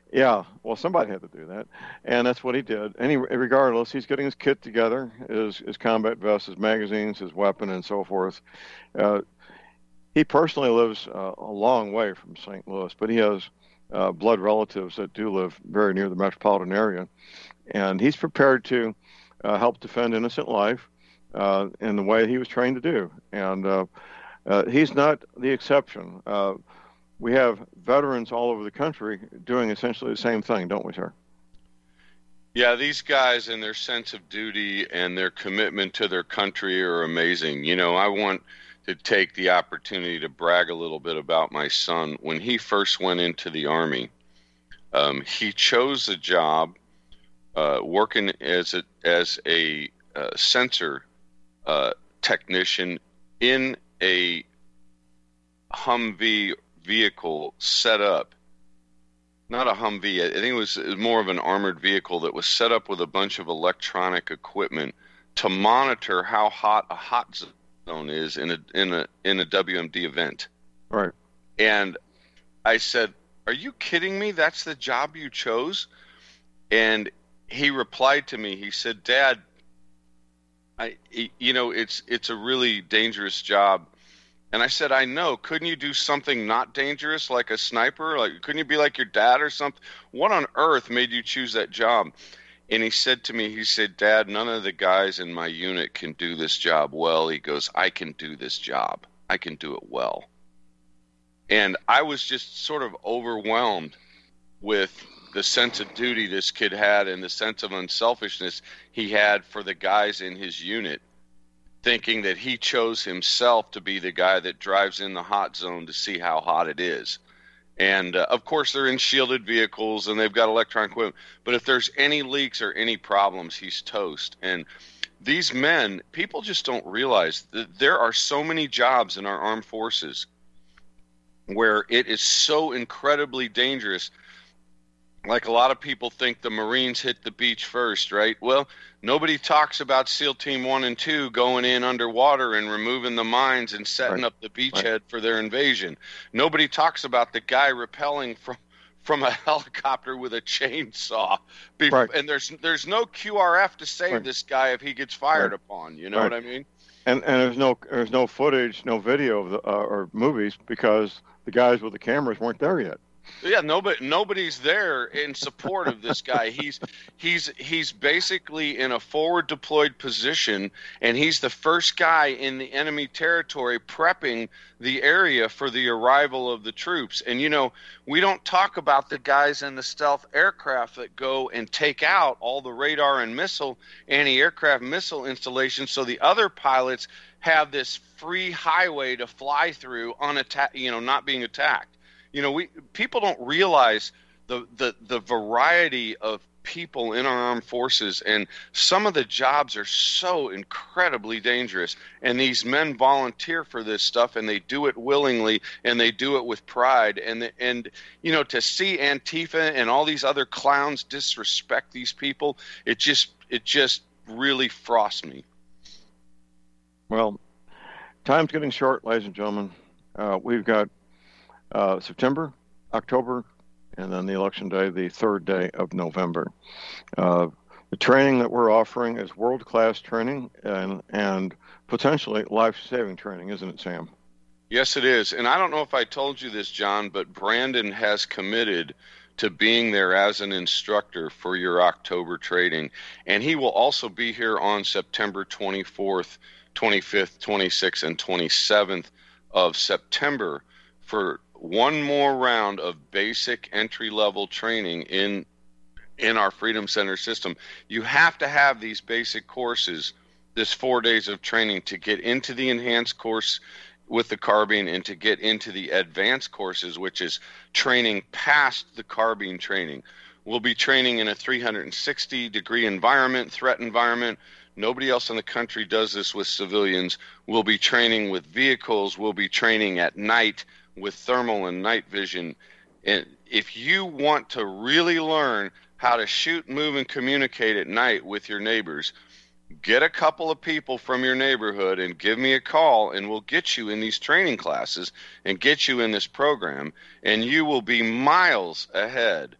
Yeah, well, somebody had to do that, and that's what he did. Any, regardless, he's getting his kit together, his, his combat vest, his magazines, his weapon, and so forth. Uh, he personally lives uh, a long way from Saint Louis, but he has uh, blood relatives that do live very near the metropolitan area, and he's prepared to uh, help defend innocent life uh, in the way he was trained to do. And uh, uh, he's not the exception. Uh, We have veterans all over the country doing essentially the same thing, don't we, sir? Yeah, these guys and their sense of duty and their commitment to their country are amazing. You know, I want to take the opportunity to brag a little bit about my son. When he first went into the Army, um, he chose a job uh, working as a, as a uh, sensor uh, technician in a Humvee vehicle set up, not a Humvee, I think it was more of an armored vehicle that was set up with a bunch of electronic equipment to monitor how hot a hot zone is in a in a in a W M D event. Right. And I said, "Are you kidding me? That's the job you chose?" And he replied to me. He said, "Dad, I you know, it's it's a really dangerous job." And I said, I know. Couldn't you do something not dangerous, like a sniper? Like, couldn't you be like your dad or something? What on earth made you choose that job? And he said to me, he said, Dad, none of the guys in my unit can do this job well. He goes, I can do this job. I can do it well. And I was just sort of overwhelmed with the sense of duty this kid had and the sense of unselfishness he had for the guys in his unit, thinking that he chose himself to be the guy that drives in the hot zone to see how hot it is. And, uh, of course, they're in shielded vehicles and they've got electronic equipment. But if there's any leaks or any problems, he's toast. And these men, people just don't realize that there are so many jobs in our armed forces where it is so incredibly dangerous. Like a lot of people think the Marines hit the beach first, right? Well, nobody talks about SEAL Team one and two going in underwater and removing the mines and setting right. up the beachhead right. for their invasion. Nobody talks about the guy rappelling from from a helicopter with a chainsaw. Be- right. And there's there's no Q R F to save right. this guy if he gets fired right. upon. You know right. what I mean? And and there's no there's no footage, no video of the, uh, or movies because the guys with the cameras weren't there yet. Yeah, nobody, nobody's there in support of this guy. He's he's he's basically in a forward deployed position, and he's the first guy in the enemy territory prepping the area for the arrival of the troops. And, you know, we don't talk about the guys in the stealth aircraft that go and take out all the radar and missile, anti-aircraft missile installations so the other pilots have this free highway to fly through, unatta- you know, not being attacked. You know, we people don't realize the, the, the variety of people in our armed forces, and some of the jobs are so incredibly dangerous. And these men volunteer for this stuff, and they do it willingly, and they do it with pride. And and you know, to see Antifa and all these other clowns disrespect these people, it just it just really frosts me. Well, time's getting short, ladies and gentlemen. Uh, we've got Uh, September, October, and then the election day, the third day of November. Uh, the training that we're offering is world-class training and and potentially life-saving training, isn't it, Sam? Yes, it is. And I don't know if I told you this, John, but Brandon has committed to being there as an instructor for your October training. And he will also be here on September twenty-fourth, twenty-fifth, twenty-sixth, and twenty-seventh of September for one more round of basic entry-level training in in our Freedom Center system. You have to have these basic courses, this four days of training, to get into the enhanced course with the carbine and to get into the advanced courses, which is training past the carbine training. We'll be training in a three hundred sixty degree environment, threat environment. Nobody else in the country does this with civilians. We'll be training with vehicles. We'll be training at night with thermal and night vision. And if you want to really learn how to shoot, move, and communicate at night with your neighbors, get a couple of people from your neighborhood and give me a call, and we'll get you in these training classes and get you in this program, and you will be miles ahead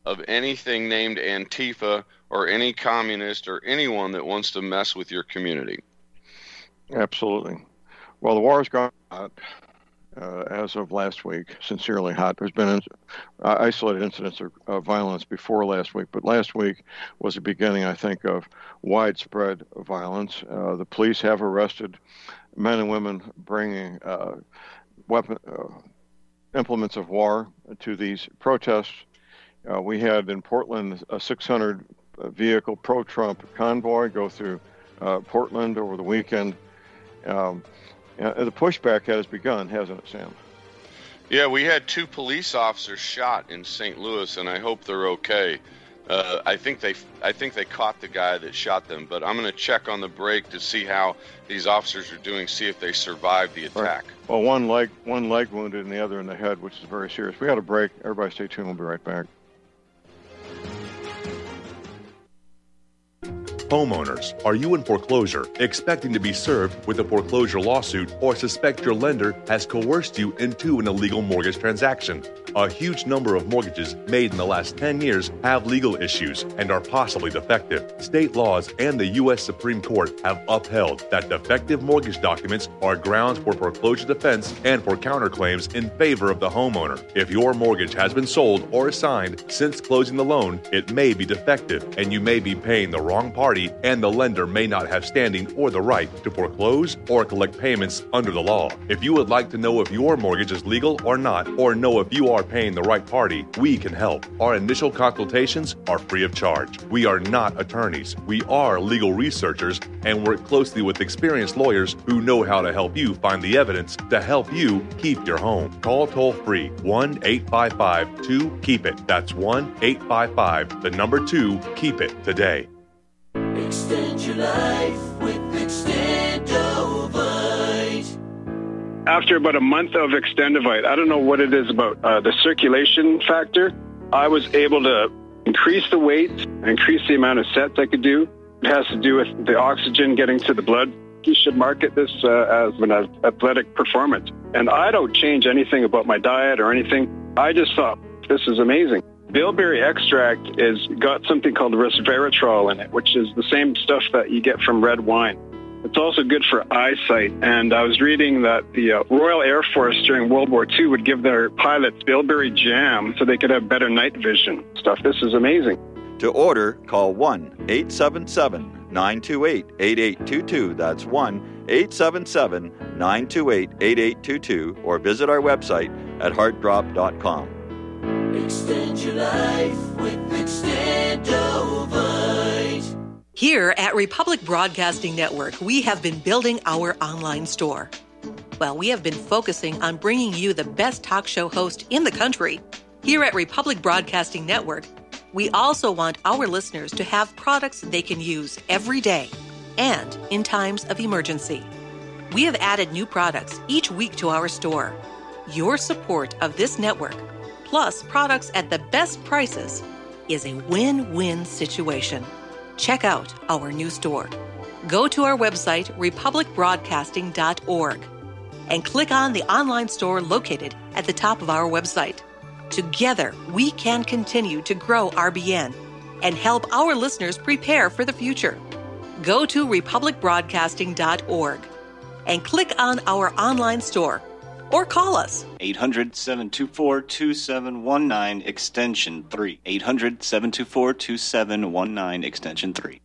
of anything named Antifa or any communist or anyone that wants to mess with your community. Absolutely. Well, the war has gone hot uh, as of last week, sincerely hot. There's been uh, isolated incidents of uh, violence before last week, but last week was the beginning, I think, of widespread violence. Uh, the police have arrested men and women bringing uh, weapon uh, implements of war to these protests. Uh, we had in Portland a six hundred vehicle pro-Trump convoy go through uh, Portland over the weekend. Um, and the pushback has begun, hasn't it, Sam? Yeah, we had two police officers shot in Saint Louis, and I hope they're okay. Uh, I think they, I think they caught the guy that shot them, but I'm going to check on the break to see how these officers are doing, see if they survived the attack. Right. Well, one leg, one leg wounded, and the other in the head, which is very serious. We had a break. Everybody, stay tuned. We'll be right back. Homeowners, are you in foreclosure, expecting to be served with a foreclosure lawsuit, or suspect your lender has coerced you into an illegal mortgage transaction? A huge number of mortgages made in the last ten years have legal issues and are possibly defective. State laws and the U S Supreme Court have upheld that defective mortgage documents are grounds for foreclosure defense and for counterclaims in favor of the homeowner. If your mortgage has been sold or assigned since closing the loan, it may be defective and you may be paying the wrong party, and the lender may not have standing or the right to foreclose or collect payments under the law. If you would like to know if your mortgage is legal or not, or know if you are paying the right party, we can help. Our initial consultations are free of charge. We are not attorneys. We are legal researchers and work closely with experienced lawyers who know how to help you find the evidence to help you keep your home. Call toll free one eight five five two keep it. That's one eight five five, the number two, keep it today. Extend your life with Extendovite. After about a month of Extendovite, I don't know what it is about uh, the circulation factor, I was able to increase the weight, increase the amount of sets I could do. It has to do with the oxygen getting to the blood. You should market this uh, as an athletic performance. And I don't change anything about my diet or anything. I just thought, this is amazing. Bilberry extract is got something called resveratrol in it, which is the same stuff that you get from red wine. It's also good for eyesight. And I was reading that the uh, Royal Air Force during World War Two would give their pilots bilberry jam so they could have better night vision stuff. This is amazing. To order, call one eight seven seven nine two eight eight eight two two. That's one eight seven seven nine two eight eight eight two two, or visit our website at heart drop dot com. Extend your life with Extendovite. Here at Republic Broadcasting Network, we have been building our online store. Well, we have been focusing on bringing you the best talk show host in the country. Here at Republic Broadcasting Network, we also want our listeners to have products they can use every day and in times of emergency. We have added new products each week to our store. Your support of this network, plus products at the best prices, is a win-win situation. Check out our new store. Go to our website, republic broadcasting dot org, and click on the online store located at the top of our website. Together, we can continue to grow R B N and help our listeners prepare for the future. Go to republic broadcasting dot org and click on our online store or call us. eight hundred, seven two four, two seven one nine, extension three. eight hundred, seven two four, two seven one nine, extension three.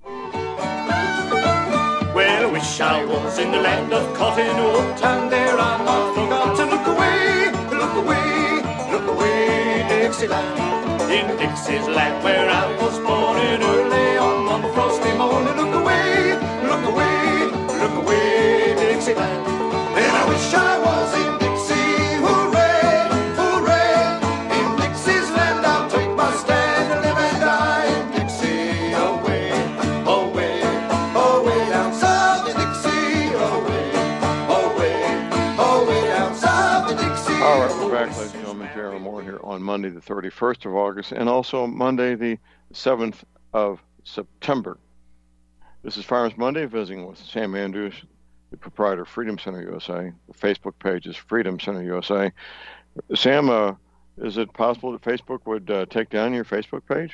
Well, I wish I was in the land of cotton wool, and there I not forgot to look away, look away, look away, Dixieland. In Dixie's land where I was born in early on one frosty morning, look away, look away, look away, Dixieland. Then I wish I was in Dixie, hooray, hooray. In Dixie's land I'll take my stand and live and die in Dixie. Away, away, away down south in Dixie. Away, away, away down south in Dixie. All right, we're back, ladies and gentlemen. Jeremy Moore here on Monday the thirty-first of August and also Monday the seventh of September. This is Firearms Monday, visiting with Sam Andrews, the proprietor of Freedom Center U S A. The Facebook page is Freedom Center U S A. Sam, uh, is it possible that Facebook would uh, take down your Facebook page?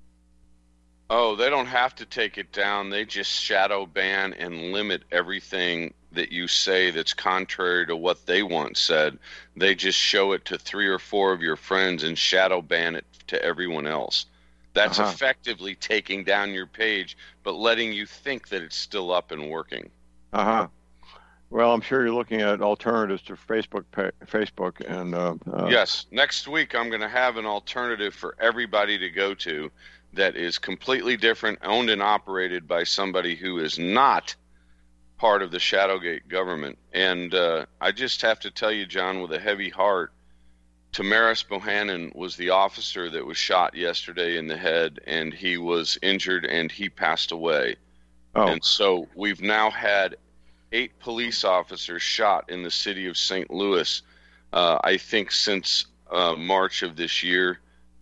Oh, they don't have to take it down. They just shadow ban and limit everything that you say that's contrary to what they once said. They just show it to three or four of your friends and shadow ban it to everyone else. That's uh-huh. effectively taking down your page, but letting you think that it's still up and working. Uh-huh. Well, I'm sure you're looking at alternatives to Facebook, Facebook, and uh, uh, yes. Next week, I'm going to have an alternative for everybody to go to that is completely different, owned and operated by somebody who is not part of the Shadowgate government. And uh, I just have to tell you, John, with a heavy heart, Tamaris Bohannon was the officer that was shot yesterday in the head, and he was injured and he passed away. Oh. And so we've now had eight police officers shot in the city of Saint Louis, uh, I think since uh, March of this year.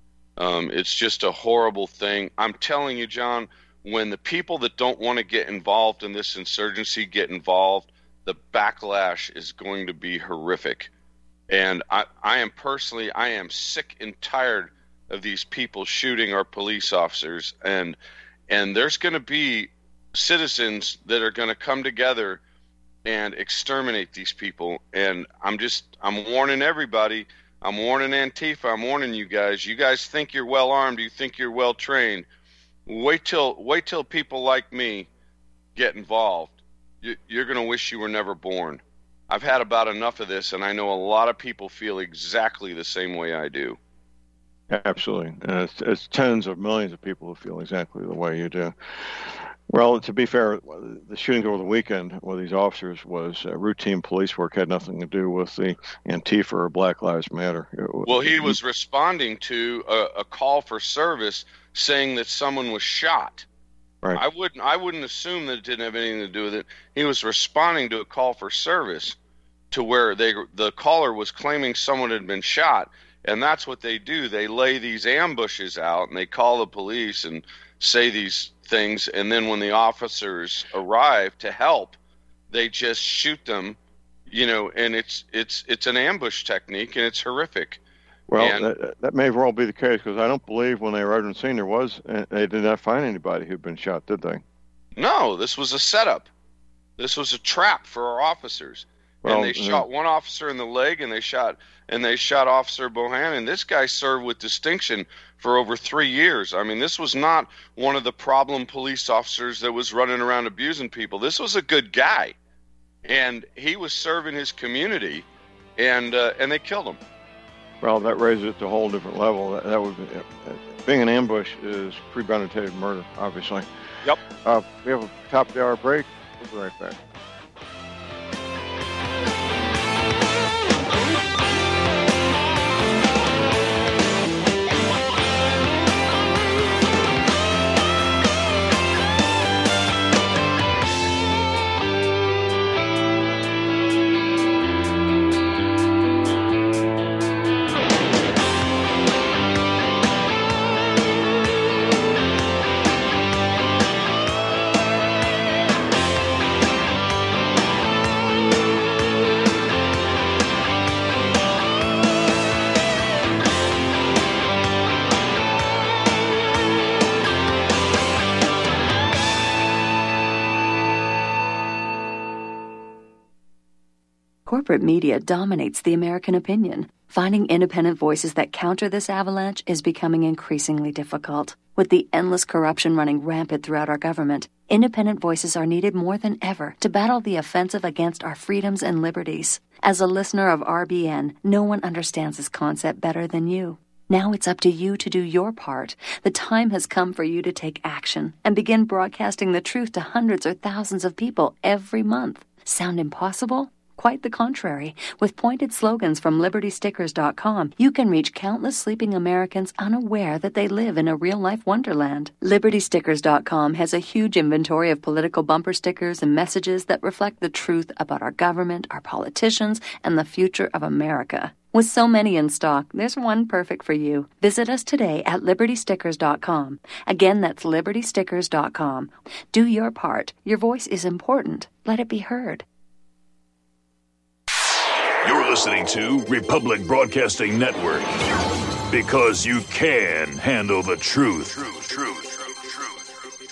Um, it's just a horrible thing. I'm telling you, John, when the people that don't want to get involved in this insurgency get involved, the backlash is going to be horrific. And I, I am personally, I am sick and tired of these people shooting our police officers. And, and there's going to be citizens that are going to come together and exterminate these people. And I'm just, I'm warning everybody. I'm warning Antifa. I'm warning you guys. You guys think you're well armed. You think you're well trained. Wait till wait till people like me get involved. You, you're going to wish you were never born. I've had about enough of this, and I know a lot of people feel exactly the same way I do. Absolutely. And it's, it's tens of millions of people who feel exactly the way you do. Well, to be fair, the shooting over the weekend with these officers was uh, routine police work, had nothing to do with the Antifa or Black Lives Matter. Was, well, he was responding to a, a call for service saying that someone was shot. Right. I wouldn't I wouldn't assume that it didn't have anything to do with it. He was responding to a call for service to where they the caller was claiming someone had been shot, and that's what they do. They lay these ambushes out, and they call the police and say these things, and then when the officers arrive to help, they just shoot them, you know, and it's it's it's an ambush technique, and it's horrific. Well, and, that, that may very well be the case, because I don't believe when they arrived on scene there was, they did not find anybody who'd been shot, did they? No, this was a setup. This was a trap for our officers. Well, and they yeah. shot one officer in the leg, and they shot and they shot Officer Bohannon. This guy served with distinction for over three years. I mean, this was not one of the problem police officers that was running around abusing people. This was a good guy, and he was serving his community, and uh, and they killed him. Well, that raises it to a whole different level. That, that would be, uh, being an ambush is premeditated murder, obviously. Yep. Uh, we have a top of the hour break. We'll be right back. Corporate media dominates the American opinion. Finding independent voices that counter this avalanche is becoming increasingly difficult. With the endless corruption running rampant throughout our government, independent voices are needed more than ever to battle the offensive against our freedoms and liberties. As a listener of R B N, no one understands this concept better than you. Now it's up to you to do your part. The time has come for you to take action and begin broadcasting the truth to hundreds or thousands of people every month. Sound impossible? Quite the contrary. With pointed slogans from Liberty Stickers dot com, you can reach countless sleeping Americans unaware that they live in a real-life wonderland. Liberty Stickers dot com has a huge inventory of political bumper stickers and messages that reflect the truth about our government, our politicians, and the future of America. With so many in stock, there's one perfect for you. Visit us today at Liberty Stickers dot com. Again, that's Liberty Stickers dot com. Do your part. Your voice is important. Let it be heard. You're listening to Republic Broadcasting Network. Because you can handle the truth. Truth, truth.